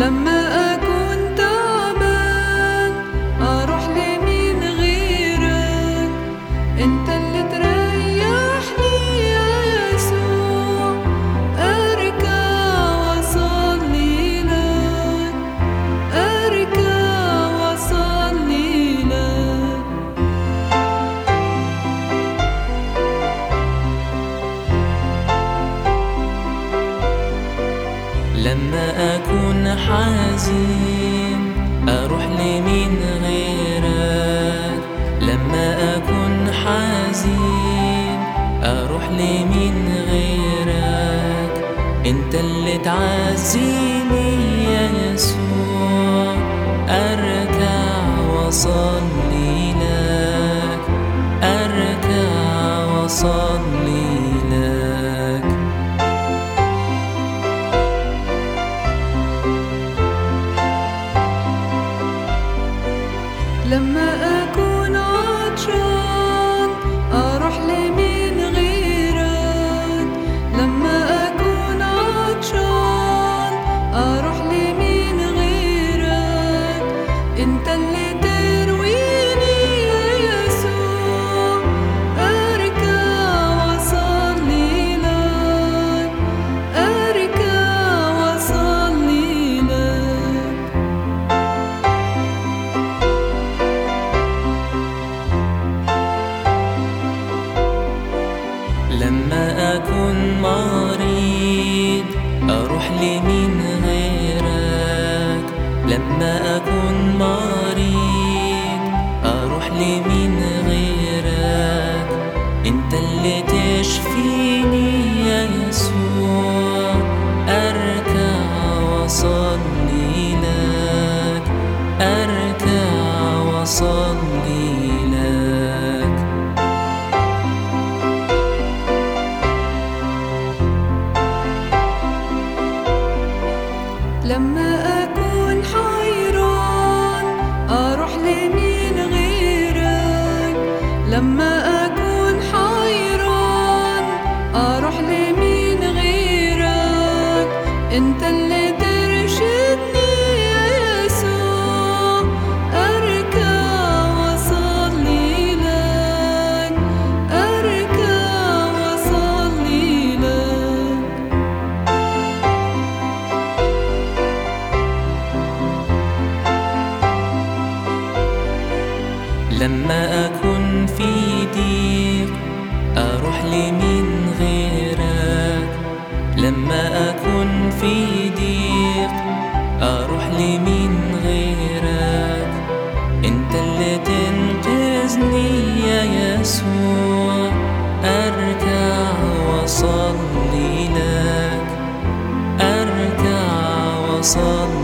لما أكون تعبان أروح لمين غيرك؟ أنت اللي تريحني يا يسوع، أركع وأصلي لك، أركع وأصلي لك. لما أكون حزين أروح لمين غيرك؟ لما أكون حزين أروح لمين غيرك؟ أنت اللي تعزيني يا يسوع، أركع وأصلي لك، أركع وأصلي لك. لما أكون عطشان أروح لمين غيرك؟ لما أكون عطشان أروح لمين غيرك؟ أنت اللي ترويني يا يسوع، أركع وأصلي لك، أركع وأصلي لك. لما أكون مريض أروح لمين غيرك؟ لما أكون مريض أروح لمين غيرك؟ أنت اللي تشفيني يا يسوع، أركع وأصلي لك، أركع وأصلي لك. لما أكون حيران أروح لمين غيرك؟ لما أكون حيران أروح لمين غيرك؟ أنت اللي ترشدني يا يسوع، أركع وأصلي لك، أركع وأصلي لك. لما أكون في ضيق أروح لمين غيرك؟ لما أكون في ضيق أروح لمين غيرك؟ أنت اللي تنقذني يا يسوع، أركع وأصلي لك، أركع وأصلي